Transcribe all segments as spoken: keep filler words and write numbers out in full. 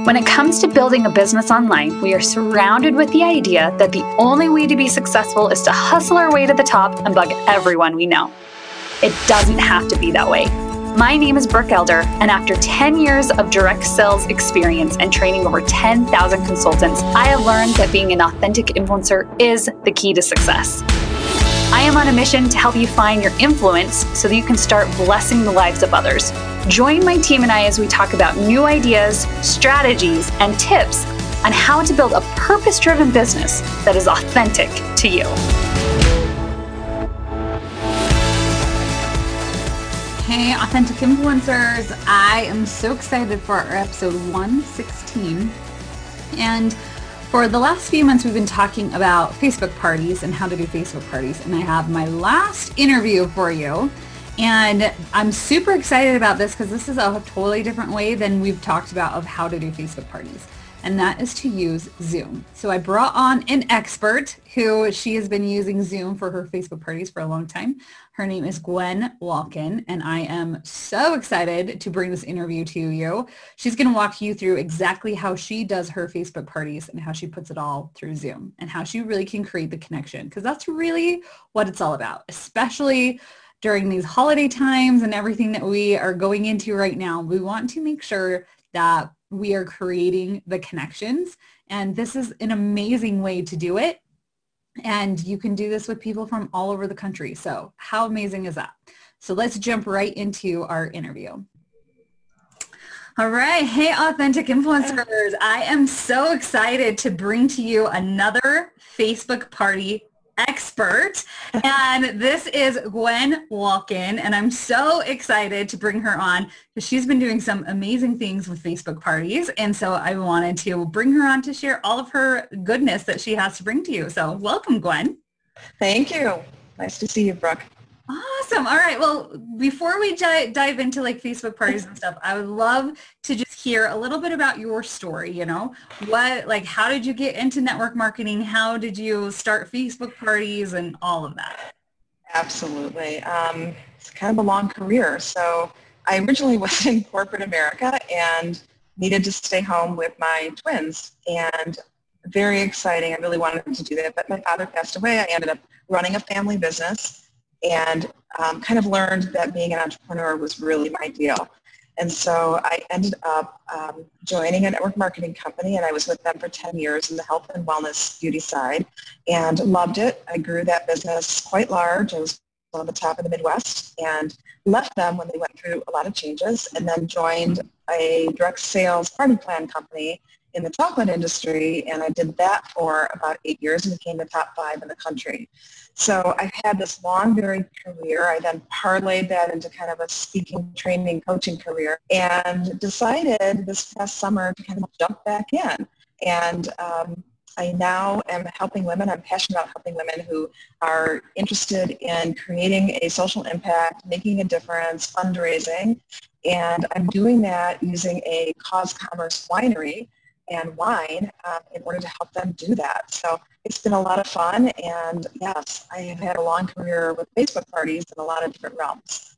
When it comes to building a business online, we are surrounded with the idea that the only way to be successful is to hustle our way to the top and bug everyone we know. It doesn't have to be that way. My name is Brooke Elder, and after ten years of direct sales experience and training over ten thousand consultants, I have learned that being an authentic influencer is the key to success. I am on a mission to help you find your influence so that you can start blessing the lives of others. Join my team and I as we talk about new ideas, strategies, and tips on how to build a purpose-driven business that is authentic to you. Hey, Authentic Influencers. I am so excited for our episode one sixteen. And for the last few months, we've been talking about Facebook parties and how to do Facebook parties. And I have my last interview for you. And I'm super excited about this because this is a totally different way than we've talked about of how to do Facebook parties. And that is to use Zoom. So I brought on an expert who she has been using Zoom for her Facebook parties for a long time. Her name is Gwen Walken, and I am so excited to bring this interview to you. She's going to walk you through exactly how she does her Facebook parties and how she puts it all through Zoom and how she really can create the connection, because that's really what it's all about, especially during these holiday times and everything that we are going into right now. We want to make sure that we are creating the connections, and this is an amazing way to do it. And you can do this with people from all over the country. So how amazing is that? So let's jump right into our interview. All right. Hey, Authentic Influencers. I am so excited to bring to you another Facebook party expert. And this is Gwen Walken. And I'm so excited to bring her on because she's been doing some amazing things with Facebook parties. And so I wanted to bring her on to share all of her goodness that she has to bring to you. So welcome, Gwen. Thank you. Nice to see you, Brooke. Awesome. All right. Well, before we j- dive into like Facebook parties and stuff, I would love to just hear a little bit about your story. You know, what, like, how did you get into network marketing? How did you start Facebook parties and all of that? Absolutely. Um, it's kind of a long career. So I originally was in corporate America and needed to stay home with my twins. And very exciting. I really wanted to do that. But my father passed away. I ended up running a family business and um, kind of learned that being an entrepreneur was really my deal. And so I ended up um, joining a network marketing company, and I was with them for ten years in the health and wellness beauty side and loved it. I grew that business quite large. I was on the top of the Midwest and left them when they went through a lot of changes, and then joined a direct sales party plan company in the chocolate industry, and I did that for about eight years and became the top five in the country. So I've had this long, varied career. I then parlayed that into kind of a speaking, training, coaching career, and decided this past summer to kind of jump back in. And um, I now am helping women. I'm passionate about helping women who are interested in creating a social impact, making a difference, fundraising, and I'm doing that using a Cause Commerce winery and wine um, in order to help them do that. So it's been a lot of fun, and yes, I have had a long career with Facebook parties in a lot of different realms.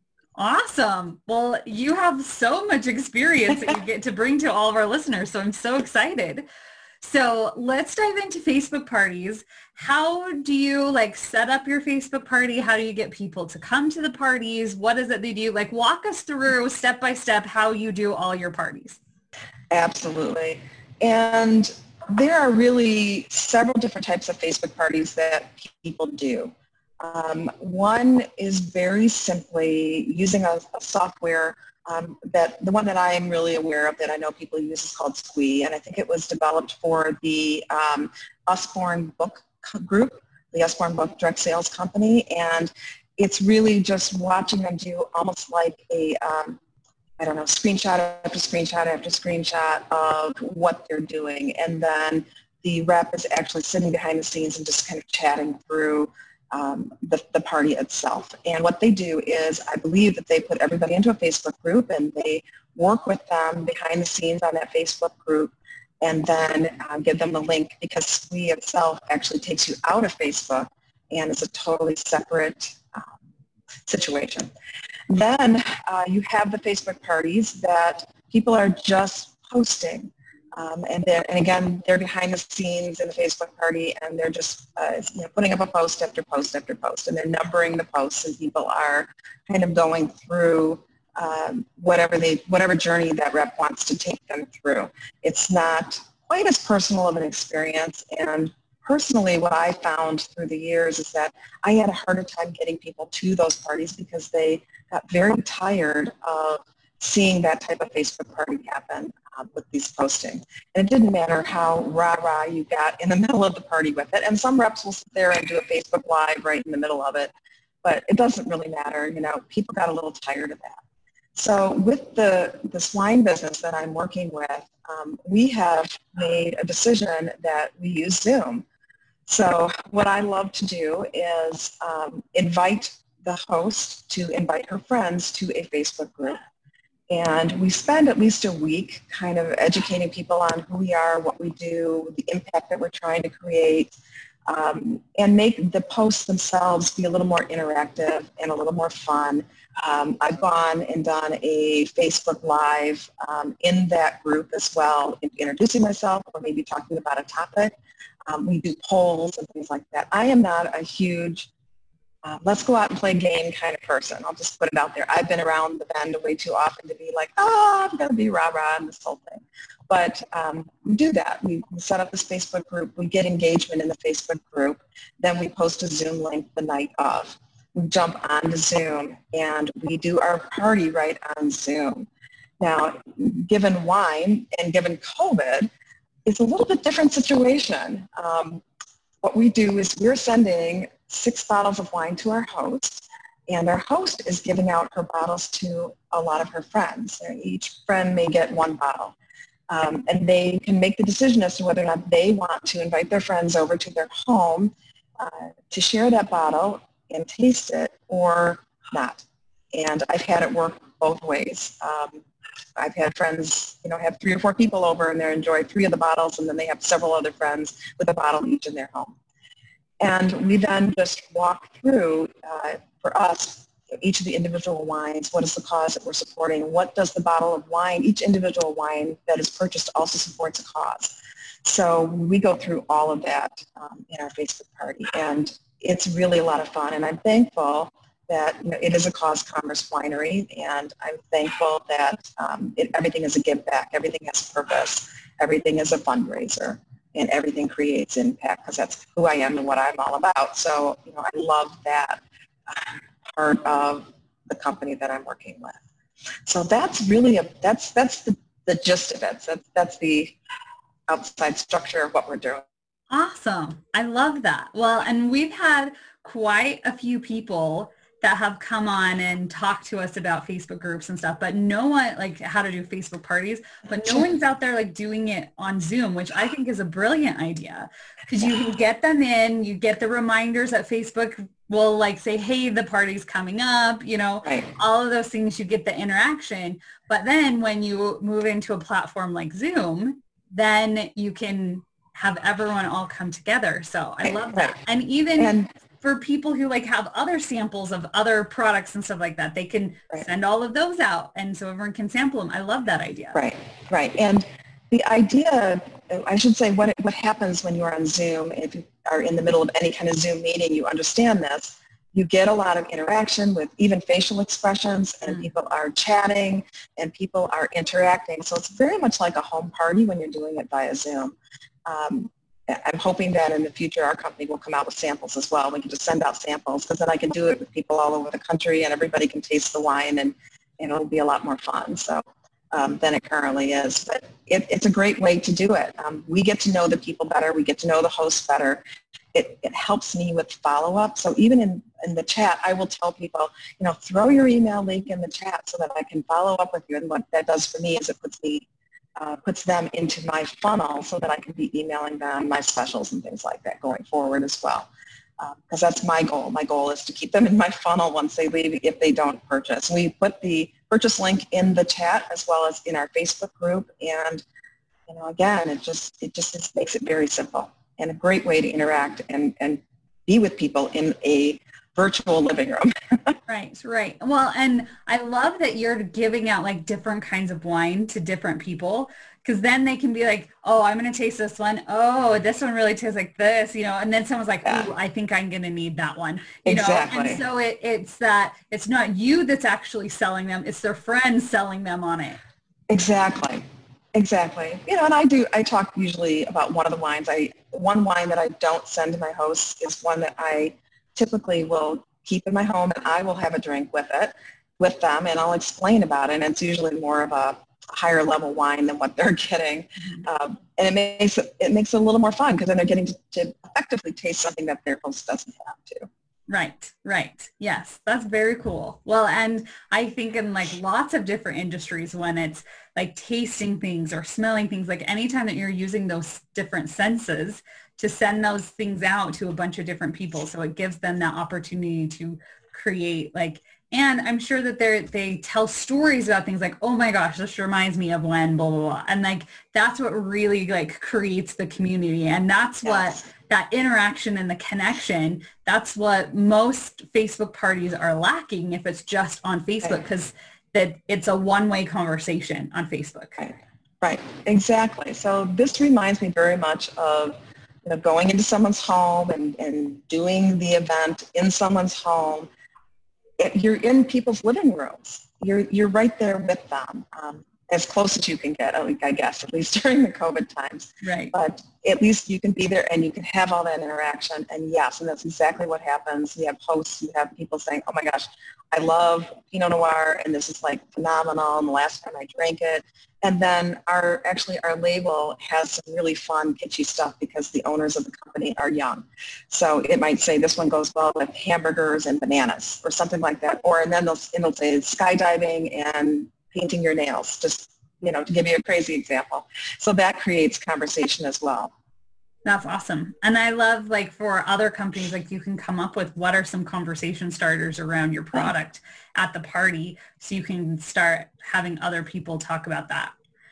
Awesome. Well, you have so much experience that you get to bring to all of our listeners, so I'm so excited. So let's dive into Facebook parties. How do you like set up your Facebook party? How do you get people to come to the parties? What is it they do? Like, walk us through step by step how you do all your parties. Absolutely. And there are really several different types of Facebook parties that people do. Um, one is very simply using a, a software um, that the one that I am really aware of that I know people use is called Squee, and I think it was developed for the um, Usborne Book Group, the Usborne Book Direct Sales Company, and it's really just watching them do almost like a um, I don't know, screenshot after screenshot after screenshot of what they're doing. And then the rep is actually sitting behind the scenes and just kind of chatting through um, the, the party itself. And what they do is, I believe that they put everybody into a Facebook group and they work with them behind the scenes on that Facebook group and then uh, give them the link, because Squee itself actually takes you out of Facebook and it's a totally separate um, situation. Then uh, you have the Facebook parties that people are just posting. Um, and, and again, they're behind the scenes in the Facebook party, and they're just uh, you know, putting up a post after post after post, and they're numbering the posts, and people are kind of going through um, whatever they whatever journey that rep wants to take them through. It's not quite as personal of an experience, and personally, what I found through the years is that I had a harder time getting people to those parties because they got very tired of seeing that type of Facebook party happen uh, with these postings. And it didn't matter how rah-rah you got in the middle of the party with it. And some reps will sit there and do a Facebook Live right in the middle of it, but it doesn't really matter. You know, people got a little tired of that. So with the, the swine business that I'm working with, um, we have made a decision that we use Zoom. So what I love to do is um, invite the host to invite her friends to a Facebook group. And we spend at least a week kind of educating people on who we are, what we do, the impact that we're trying to create, um, and make the posts themselves be a little more interactive and a little more fun. Um, I've gone and done a Facebook Live um, in that group as well, introducing myself or maybe talking about a topic. Um, we do polls and things like that. I am not a huge Uh, let's go out and play game kind of person. I'll just put it out there. I've been around the bend way too often to be like, oh, I'm going to be rah-rah and this whole thing. But um, we do that. We set up this Facebook group. We get engagement in the Facebook group. Then we post a Zoom link the night of. We jump onto Zoom, and we do our party right on Zoom. Now, given wine and given COVID, it's a little bit different situation. Um, what we do is we're sending six bottles of wine to our host, and our host is giving out her bottles to a lot of her friends. Each friend may get one bottle, um, and they can make the decision as to whether or not they want to invite their friends over to their home uh, to share that bottle and taste it or not. And I've had it work both ways. Um, I've had friends, you know, have three or four people over and they enjoy three of the bottles, and then they have several other friends with a bottle each in their home. And we then just walk through, uh, for us, each of the individual wines, what is the cause that we're supporting, what does the bottle of wine, each individual wine that is purchased also supports a cause. So we go through all of that um, in our Facebook party, and it's really a lot of fun, and I'm thankful that you know, it is a cause commerce winery, and I'm thankful that um, it, everything is a give back, everything has purpose, everything is a fundraiser, and everything creates impact because that's who I am and what I'm all about. So, you know, I love that part of the company that I'm working with. So that's really a that's that's the, the gist of it. That's that's the outside structure of what we're doing. Awesome. I love that. Well, and we've had quite a few people that have come on and talked to us about Facebook groups and stuff, but no one, like how to do Facebook parties, but no one's out there like doing it on Zoom, which I think is a brilliant idea because you can get them in, you get the reminders that Facebook will like say, hey, the party's coming up, you know, Right. all of those things, you get the interaction. But then when you move into a platform like Zoom, then you can have everyone all come together. So I love that. And even and, for people who like have other samples of other products and stuff like that, they can right. send all of those out, and so everyone can sample them. I love that idea. Right, right. And the idea, I should say, what what happens when you're on Zoom, if you are in the middle of any kind of Zoom meeting, you understand this. You get a lot of interaction with even facial expressions, and mm. people are chatting, and people are interacting. So it's very much like a home party when you're doing it via Zoom. Um, I'm hoping that in the future our company will come out with samples as well. We can just send out samples because then I can do it with people all over the country and everybody can taste the wine, and, and it'll be a lot more fun so um, than it currently is. But it, it's a great way to do it. Um, we get to know the people better. We get to know the hosts better. It, it helps me with follow-up. So even in, in the chat, I will tell people, you know, throw your email link in the chat so that I can follow up with you. And what that does for me is it puts me Uh, puts them into my funnel so that I can be emailing them my specials and things like that going forward as well. Because um, that's my goal. My goal is to keep them in my funnel once they leave if they don't purchase. We put the purchase link in the chat as well as in our Facebook group, and you know, again, it just it just it makes it very simple and a great way to interact and, and be with people in a virtual living room. Right, right. Well, and I love that you're giving out like different kinds of wine to different people, because then they can be like, oh, I'm going to taste this one. Oh, this one really tastes like this, you know, and then someone's like, Yeah. oh, I think I'm going to need that one, you Exactly. know, and so it, it's that it's not you that's actually selling them. It's their friends selling them on it. Exactly. Exactly. You know, and I do, I talk usually about one of the wines. I, one wine that I don't send to my hosts is one that I typically will keep in my home, and I will have a drink with it, with them, and I'll explain about it. And it's usually more of a higher level wine than what they're getting. Mm-hmm. Um, and it makes it, it makes it a little more fun, because then they're getting to, to effectively taste something that their host doesn't have to. Right, right. Yes, that's very cool. Well, and I think in like lots of different industries, when it's like tasting things or smelling things, like anytime that you're using those different senses to send those things out to a bunch of different people. So it gives them that opportunity to create like, and I'm sure that they they tell stories about things like, oh my gosh, this reminds me of when blah, blah, blah. And like, that's what really like creates the community. And that's Yes. what that interaction and the connection, that's what most Facebook parties are lacking if it's just on Facebook, because that it's a one-way conversation on Facebook. Right. Right. Exactly. So this reminds me very much of, you know, going into someone's home and, and doing the event in someone's home. It, you're in people's living rooms. You're you're right there with them, um, as close as you can get, I guess, at least during the COVID times. Right. But at least you can be there and you can have all that interaction. And yes, and that's exactly what happens. You have hosts, you have people saying, oh my gosh, I love Pinot Noir, and this is like phenomenal, and the last time I drank it. And then our actually our label has some really fun, kitschy stuff, because the owners of the company are young. So it might say this one goes well with hamburgers and bananas or something like that. Or and then they'll, and they'll say skydiving and painting your nails, just, you know, to give you a crazy example. So that creates conversation as well. That's awesome. And I love, like, for other companies, like, you can come up with what are some conversation starters around your product at the party, so you can start having other people talk about that.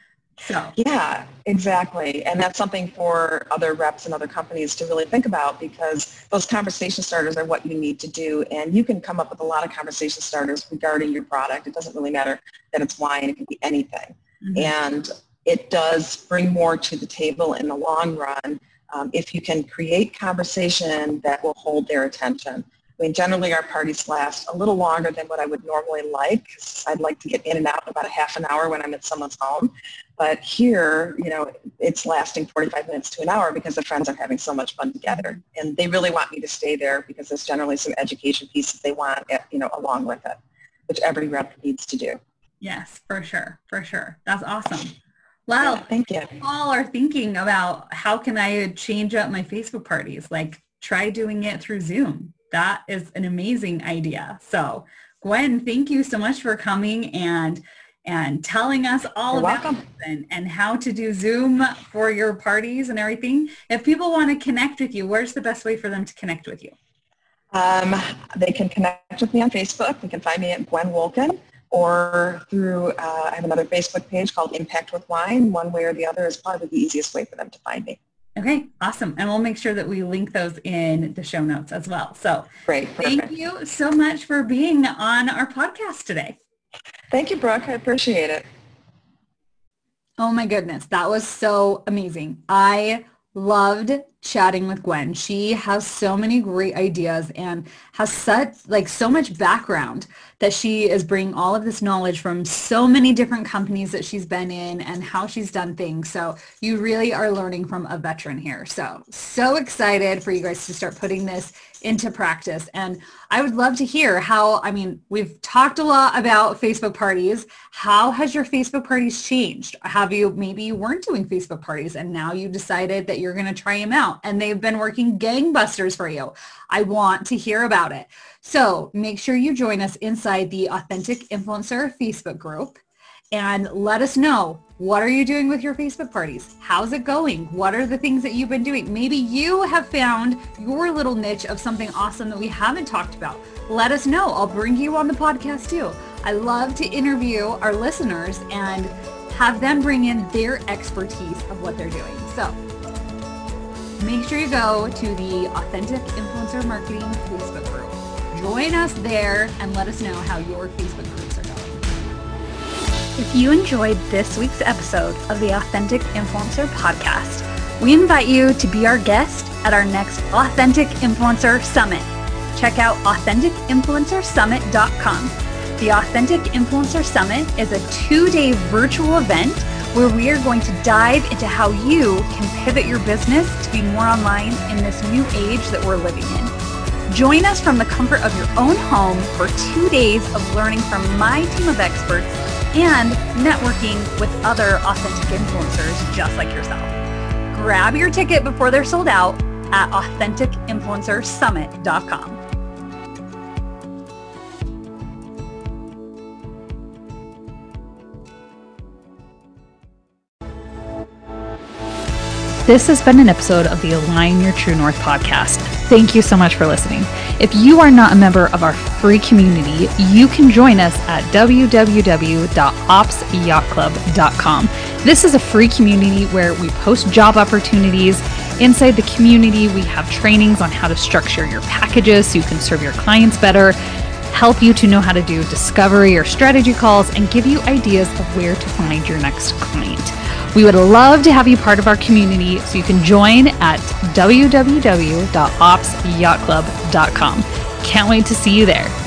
So yeah, exactly. And that's something for other reps and other companies to really think about, because those conversation starters are what you need to do. And you can come up with a lot of conversation starters regarding your product. It doesn't really matter that it's wine. It can be anything. Mm-hmm. And it does bring more to the table in the long run, um, if you can create conversation that will hold their attention. I mean, generally our parties last a little longer than what I would normally like, because I'd like to get in and out in about a half an hour when I'm at someone's home. But here, you know, it's lasting forty-five minutes to an hour, because the friends are having so much fun together. And they really want me to stay there, because there's generally some education pieces they want, you know, along with it, which every rep needs to do. Yes, for sure. For sure. That's awesome. Well, yeah, thank you. All are thinking about, how can I change up my Facebook parties? Like, try doing it through Zoom. That is an amazing idea. So Gwen, thank you so much for coming and and telling us all You're about welcome. it and, and how to do Zoom for your parties and everything. If people want to connect with you, where's the best way for them to connect with you? Um, they can connect with me on Facebook. They can find me at Gwen Wolken, or through, uh, I have another Facebook page called Impact with Wine. One way or the other is probably the easiest way for them to find me. Okay, awesome. And we'll make sure that we link those in the show notes as well. So great. Thank Perfect. you so much for being on our podcast today. Thank you, Brooke. I appreciate it. Oh my goodness. That was so amazing. I loved chatting with Gwen. She has so many great ideas and has such like so much background that she is bringing all of this knowledge from so many different companies that she's been in and how she's done things. So you really are learning from a veteran here. So, so excited for you guys to start putting this into practice. And I would love to hear how, I mean, we've talked a lot about Facebook parties. How has your Facebook parties changed? Have you, maybe you weren't doing Facebook parties and now you decided that you're going to try them out and they've been working gangbusters for you. I want to hear about it. So make sure you join us inside the Authentic Influencer Facebook group and let us know, what are you doing with your Facebook parties? How's it going? What are the things that you've been doing? Maybe you have found your little niche of something awesome that we haven't talked about. Let us know. I'll bring you on the podcast too. I love to interview our listeners and have them bring in their expertise of what they're doing. So make sure you go to the Authentic Influencer Marketing Facebook group. Join us there and let us know how your Facebook groups are going. If you enjoyed this week's episode of the Authentic Influencer Podcast, we invite you to be our guest at our next Authentic Influencer Summit. Check out authentic influencer summit dot com. The Authentic Influencer Summit is a two-day virtual event where we are going to dive into how you can pivot your business to be more online in this new age that we're living in. Join us from the comfort of your own home for two days of learning from my team of experts and networking with other authentic influencers just like yourself. Grab your ticket before they're sold out at authentic influencer summit dot com. This has been an episode of the Align Your True North podcast. Thank you so much for listening. If you are not a member of our free community, you can join us at w w w dot ops yacht club dot com. This is a free community where we post job opportunities. Inside the community, we have trainings on how to structure your packages so you can serve your clients better, help you to know how to do discovery or strategy calls, and give you ideas of where to find your next client. We would love to have you part of our community, so you can join at w w w dot ops yacht club dot com. Can't wait to see you there.